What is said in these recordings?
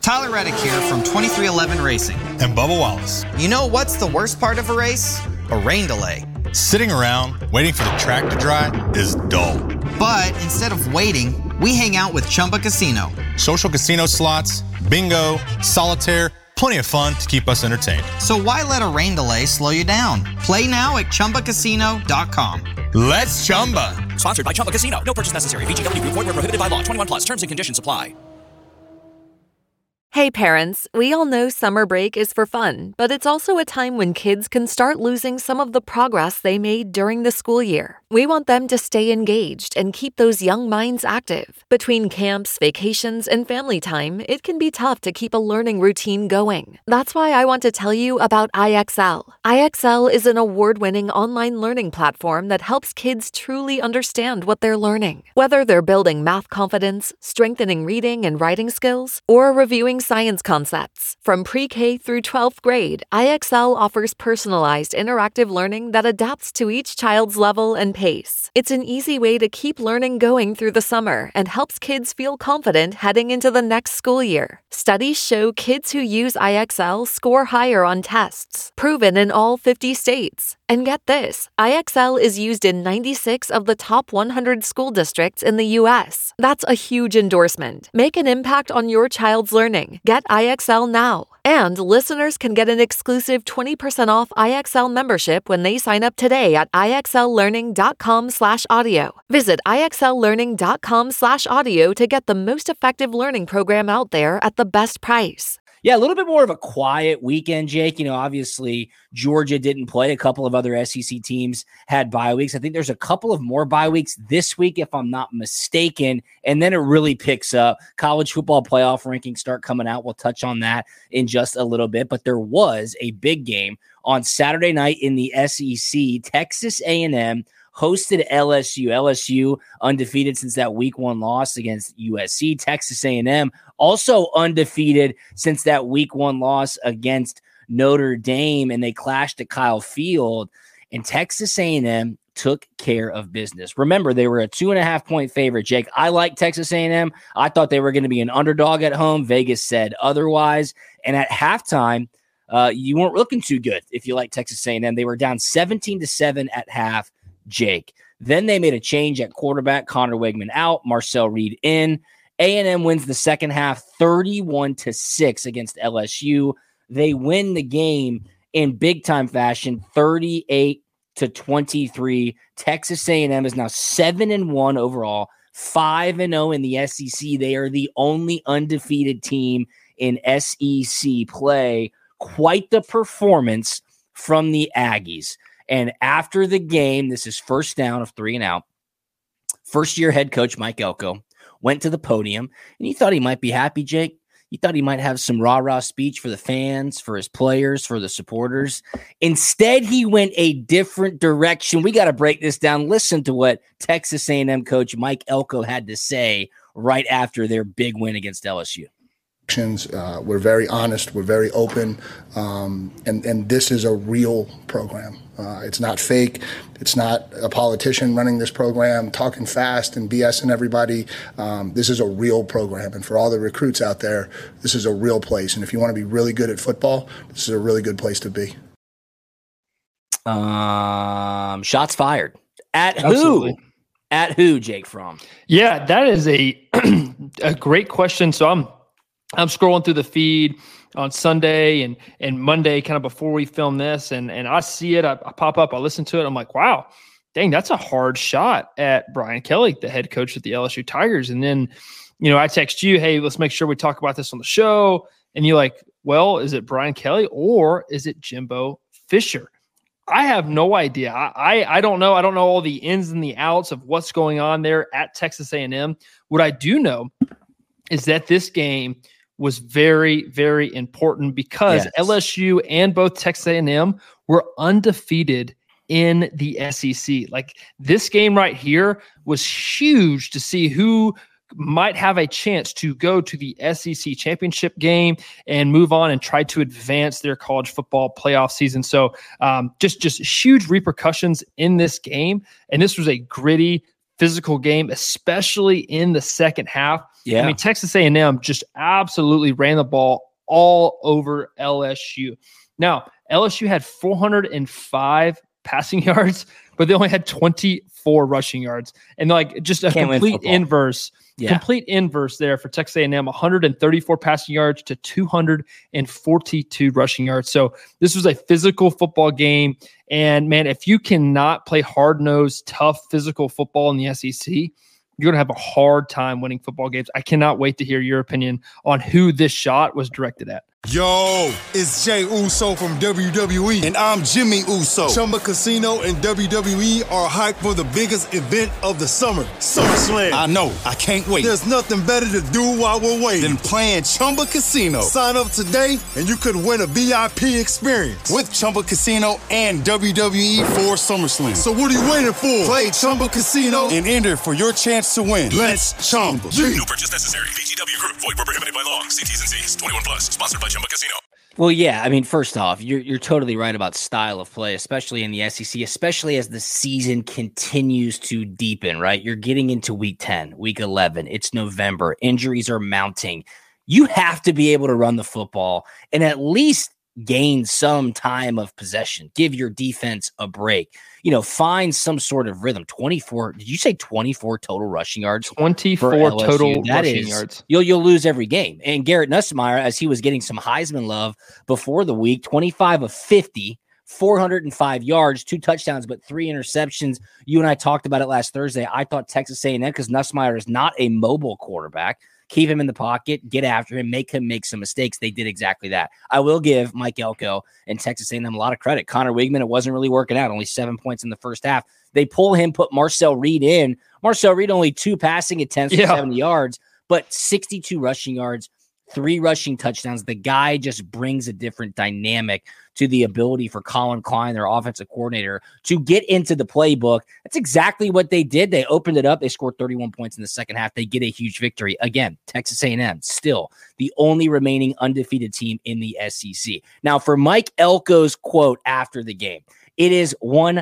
Tyler Reddick here from 2311 Racing. And Bubba Wallace. You know what's the worst part of a race? A rain delay. Sitting around waiting for the track to dry is dull. But instead of waiting, we hang out with Chumba Casino. Social casino slots, bingo, solitaire, plenty of fun to keep us entertained. So why let a rain delay slow you down? Play now at ChumbaCasino.com. Let's Chumba. Sponsored by Chumba Casino. No purchase necessary. VGW Group. Void where prohibited by law. 21 plus. Terms and conditions apply. Hey parents, we all know summer break is for fun, but it's also a time when kids can start losing some of the progress they made during the school year. We want them to stay engaged and keep those young minds active. Between camps, vacations, and family time, it can be tough to keep a learning routine going. That's why I want to tell you about IXL. IXL is an award-winning online learning platform that helps kids truly understand what they're learning. Whether they're building math confidence, strengthening reading and writing skills, or reviewing science concepts. From pre-K through 12th grade, IXL offers personalized interactive learning that adapts to each child's level and pace. It's an easy way to keep learning going through the summer and helps kids feel confident heading into the next school year. Studies show kids who use IXL score higher on tests, proven in all 50 states. And get this, IXL is used in 96 of the top 100 school districts in the U.S. That's a huge endorsement. Make an impact on your child's learning. Get IXL now. And listeners can get an exclusive 20% off IXL membership when they sign up today at IXLlearning.com/audio. Visit IXLlearning.com/audio to get the most effective learning program out there at the best price. Yeah, a little bit more of a quiet weekend, Jake. You know, obviously Georgia didn't play. A couple of other SEC teams had bye weeks. I think there's a couple of more bye weeks this week, if I'm not mistaken. And then it really picks up. College football playoff rankings start coming out. We'll touch on that in just a little bit. But there was a big game on Saturday night in the SEC. Texas A&M hosted LSU. LSU undefeated since that week 1 loss against USC. Texas A&M also undefeated since that week 1 loss against Notre Dame, and they clashed at Kyle Field. And Texas A&M took care of business. Remember, they were a 2.5-point favorite, Jake. I like Texas A&M. I thought they were going to be an underdog at home. Vegas said otherwise. And at halftime, you weren't looking too good if you like Texas A&M. They were down 17-7 at half. Jake. Then they made a change at quarterback. Connor Wegman out, Marcel Reed in. A&M wins the second half 31-6 against LSU. They win the game in big-time fashion, 38-23. Texas A&M is now 7-1 overall, 5-0 in the SEC. They are the only undefeated team in SEC play. Quite the performance from the Aggies. And after the game, this is first down of 3 and out. First-year head coach Mike Elko went to the podium, and he thought he might be happy, Jake. He thought he might have some rah-rah speech for the fans, for his players, for the supporters. Instead, he went a different direction. We got to break this down. Listen to what Texas A&M coach Mike Elko had to say right after their big win against LSU. We're very honest. We're very open. And this is a real program. It's not fake. It's not a politician running this program, talking fast and BSing everybody. This is a real program. And for all the recruits out there, this is a real place. And if you want to be really good at football, this is a really good place to be. Shots fired. At Absolutely. who? At who, Jake Fromm? Yeah, that is a great question. So I'm scrolling through the feed on Sunday and Monday, kind of before we film this, and I see it. I pop up, I listen to it. I'm like, wow, dang, that's a hard shot at Brian Kelly, the head coach of the LSU Tigers. And then, I text you, hey, let's make sure we talk about this on the show. And you're like, well, is it Brian Kelly or is it Jimbo Fisher? I have no idea. I don't know. I don't know all the ins and the outs of what's going on there at Texas A&M. What I do know is that this game was very, very important because LSU and both Texas A&M were undefeated in the SEC. Like, this game right here was huge to see who might have a chance to go to the SEC championship game and move on and try to advance their college football playoff season. So just huge repercussions in this game. And this was a gritty, physical game, especially in the second half. Yeah. I mean, Texas A&M just absolutely ran the ball all over LSU. Now, LSU had 405 passing yards, but they only had 24 rushing yards. And like just a complete inverse. Yeah. Complete inverse there for Texas A&M, 134 passing yards to 242 rushing yards. So this was a physical football game. And, man, if you cannot play hard-nosed, tough physical football in the SEC, you're going to have a hard time winning football games. I cannot wait to hear your opinion on who this shot was directed at. Yo, it's Jay Uso from WWE. And I'm Jimmy Uso. Chumba Casino and WWE are hyped for the biggest event of the summer, SummerSlam. I know. I can't wait. There's nothing better to do while we're waiting than playing Chumba Casino. Sign up today and you could win a VIP experience with Chumba Casino and WWE for SummerSlam. So what are you waiting for? Play Chumba Casino and enter for your chance to win. Let's Chumba. No purchase necessary. VGW Group. Void where prohibited by law. See T's and C's. 21 plus. Sponsored by Chumba Casino. Well, yeah, I mean, first off, you're totally right about style of play, especially in the SEC, especially as the season continues to deepen, right? You're getting into week 10, week 11. It's November. Injuries are mounting. You have to be able to run the football and at least gain some time of possession. Give your defense a break. You know, find some sort of rhythm. 24, did you say 24 total rushing yards? 24 total rushing yards. You'll lose every game. And Garrett Nussmeier, as he was getting some Heisman love before the week, 25 of 50, 405 yards, 2 touchdowns, but 3 interceptions. You and I talked about it last Thursday. I thought Texas A&M, because Nussmeier is not a mobile quarterback, keep him in the pocket, get after him, make him make some mistakes. They did exactly that. I will give Mike Elko and Texas A&M a lot of credit. Connor Wigman, it wasn't really working out. Only 7 points in the first half. They pull him, put Marcel Reed in. Marcel Reed only 2 passing attempts for 70 yards, but 62 rushing yards, 3 rushing touchdowns. The guy just brings a different dynamic to the ability for Colin Klein, their offensive coordinator, to get into the playbook. That's exactly what they did. They opened it up. They scored 31 points in the second half. They get a huge victory. Again, Texas A&M, still the only remaining undefeated team in the SEC. Now, for Mike Elko's quote after the game, it is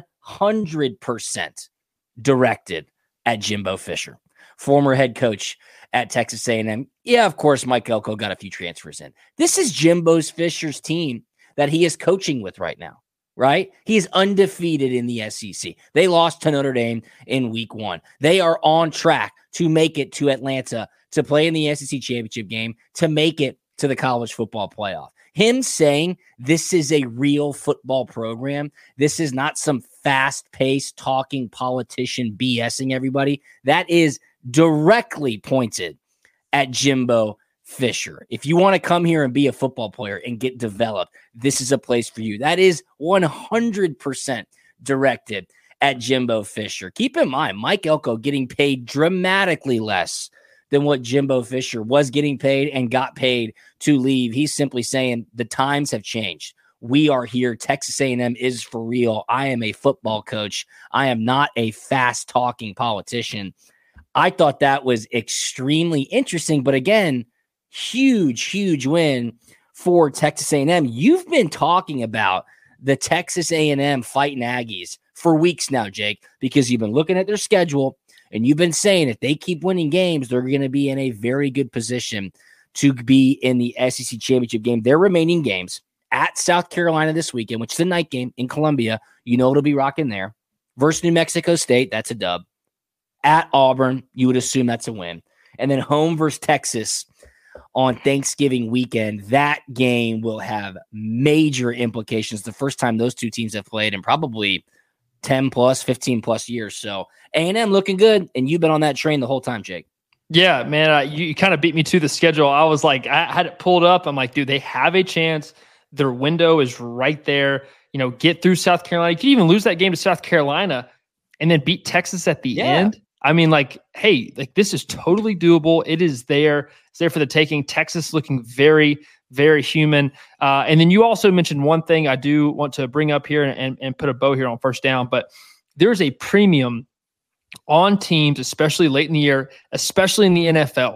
100% directed at Jimbo Fisher, former head coach at Texas A&M. Yeah, of course, Mike Elko got a few transfers in. This is Jimbo Fisher's team that he is coaching with right now, right? He is undefeated in the SEC. They lost to Notre Dame in week 1. They are on track to make it to Atlanta to play in the SEC championship game, to make it to the college football playoff. Him saying this is a real football program, this is not some fast-paced talking politician BSing everybody, that is directly pointed at Jimbo Fisher. If you want to come here and be a football player and get developed, this is a place for you. That is 100% directed at Jimbo Fisher. Keep in mind, Mike Elko getting paid dramatically less than what Jimbo Fisher was getting paid and got paid to leave. He's simply saying the times have changed. We are here. Texas A&M is for real. I am a football coach. I am not a fast-talking politician. I thought that was extremely interesting, but again, huge win for Texas A&M. You've been talking about the Texas A&M Fighting Aggies for weeks now, Jake, because you've been looking at their schedule and you've been saying if they keep winning games, they're going to be in a very good position to be in the SEC championship game. Their remaining games at South Carolina this weekend, which is a night game in Columbia, you know it'll be rocking there. Versus New Mexico State, that's a dub. At Auburn, you would assume that's a win. And then home versus Texas on Thanksgiving weekend. That game will have major implications. The first time those two teams have played in probably 10 plus, 15 plus years. So A&M looking good, and you've been on that train the whole time, Jake. Yeah, man, you kind of beat me to the schedule. I was like, I had it pulled up. I'm like, dude, they have a chance. Their window is right there. You know, get through South Carolina. You could even lose that game to South Carolina and then beat Texas at the end. I mean, like, hey, like this is totally doable. It is there. It's there for the taking. Texas looking very, very human. And then you also mentioned one thing I do want to bring up here and put a bow here on first down, but there's a premium on teams, especially late in the year, especially in the NFL.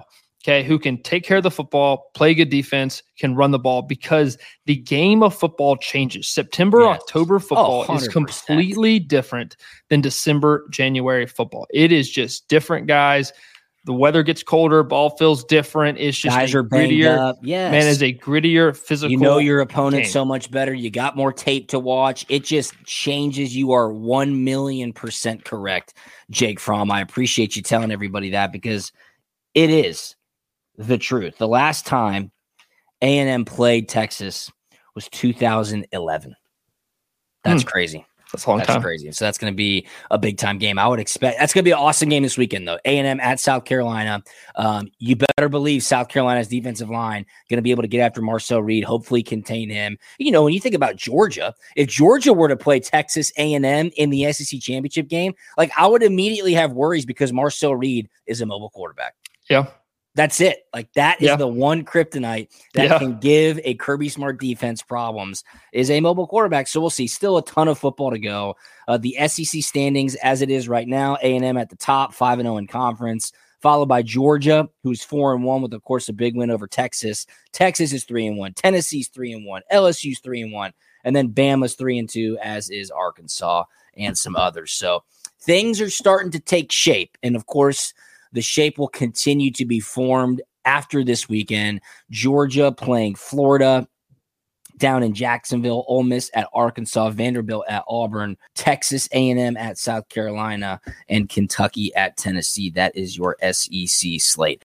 okay, who can take care of the football, play good defense, can run the ball, because the game of football changes. September, October football is completely different than December, January football. It is just different guys. The weather gets colder, ball feels different. It's just guys are grittier. Up. Yes. Man, is a grittier physical. You know your opponent game so much better. You got more tape to watch. It just changes. You are 1,000,000% correct, Jake Fromm. I appreciate you telling everybody that, because it is the truth. The last time A&M played Texas was 2011. That's crazy. That's a long time. That's crazy. So that's going to be a big time game. I would expect that's going to be an awesome game this weekend, though. A&M at South Carolina. You better believe South Carolina's defensive line going to be able to get after Marcel Reed, hopefully contain him. You know, when you think about Georgia, if Georgia were to play Texas A&M in the SEC championship game, like, I would immediately have worries, because Marcel Reed is a mobile quarterback. Yeah. That's it. Like, that is the one kryptonite that can give a Kirby Smart defense problems, is a mobile quarterback. So we'll see. Still a ton of football to go. The SEC standings as it is right now, A&M at the top, 5-0 in conference, followed by Georgia, who's 4-1 with, of course, a big win over Texas. Texas is 3-1. Tennessee's 3-1. LSU's 3-1. And then Bama's 3-2, as is Arkansas and some others. So things are starting to take shape. And, of course, the shape will continue to be formed after this weekend. Georgia playing Florida down in Jacksonville, Ole Miss at Arkansas, Vanderbilt at Auburn, Texas A&M at South Carolina, and Kentucky at Tennessee. That is your SEC slate.